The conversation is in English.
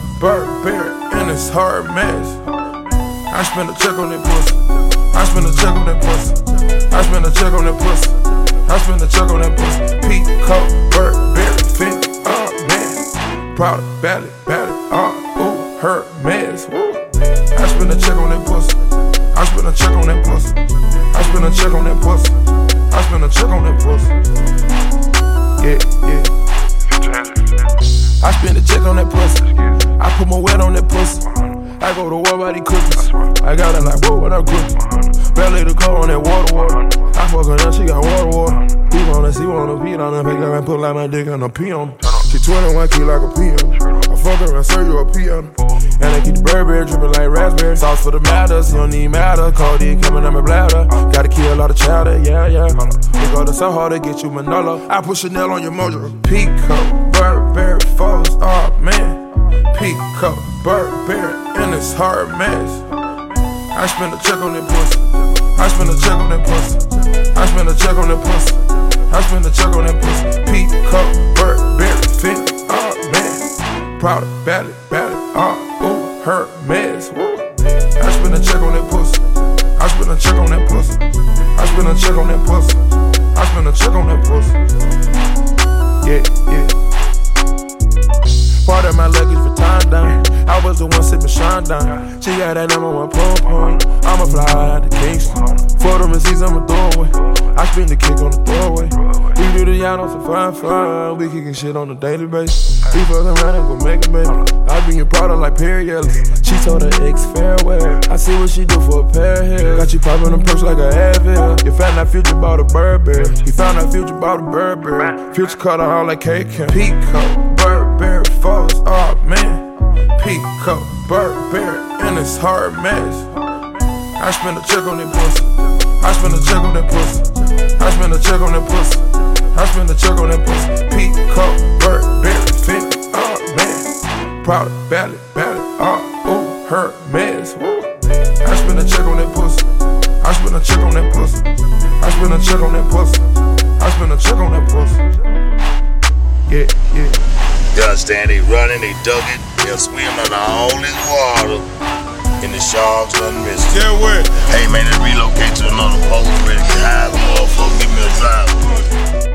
Burberry, and it's hard mess. I spend a check on that pussy. I spend a check on that pussy. I spend a check on that pussy. I spend a check on that pussy. Peacock, Burberry, fit, man. Proud of Bally, ooh, her mess. I spend a check on that pussy. I spend a check on that pussy. I spend a check on that pussy. I spend a check on that pussy. Yeah. I spend a check on that pussy. I put my wet on that pussy. I go to war by these cookies. I got it like, whoa, what I'm cooking. Belly the car on that water. I fuck her now, she got water. He wanna pee on her. Pick like I put like my dick on a pee on her. She 21 key like a pee on her. I fuck her and serve you a pee on her. And I keep the Burberry dripping like raspberry. Sauce for the matters, you don't need matter. Codeine coming out my bladder. Gotta kill all the chowder, yeah. We go to so hard to get you Manolo. I put Chanel on your mojo. Peacock, Burberry, foes, oh man. Peacock, Burberry, and it's hard mess. I spend a check on that pussy. I spend a check on that pussy. I spend a check on that pussy. I spend a check on that pussy. Peacock, Burberry, fit, oh man. Proud of Bally, ooh, her mess. I spend a check on that pussy. I spend a check on that pussy. I spend a check on that pussy. I spend a check on that pussy. Yeah. Part of my luggage for time down. I was the one sipping Sean down. She got that #1 pom-pom. I'ma fly out to Kingston. For the receipts, I'ma throw away. I spend the kick on the throwaway. We do the yacht on some fine. We kicking shit on a daily basis. We fucking around and gon' make it, baby. I be your product like Perry Ellis. She told her ex farewell. I see what she do for a pair of hair. Got you popping them perks like a Advil. You found out Future bought a Burberry. You found out Future bought a Burberry. Future cut her all like cake. Peacock, Burberry, foes, oh man. Peacock, Burberry, and it's hard mess. I spend a check on that pussy. I spend a check on that pussy. I spend a check on that pussy. I spend a check on that pussy. Peacock, Burberry, fit, oh man. Proud of Bally, ooh, her mess. I spend a check on that pussy. I spend a check on that pussy. I spend a check on that pussy. I spend a check on that pussy. Yeah. You understand? They running, they ducking, they'll swim in all this water. And the sharks done missing. Yeah, where? Hey man, let's relocate to another boat. Ready to get high as a motherfucker. Give me a drive.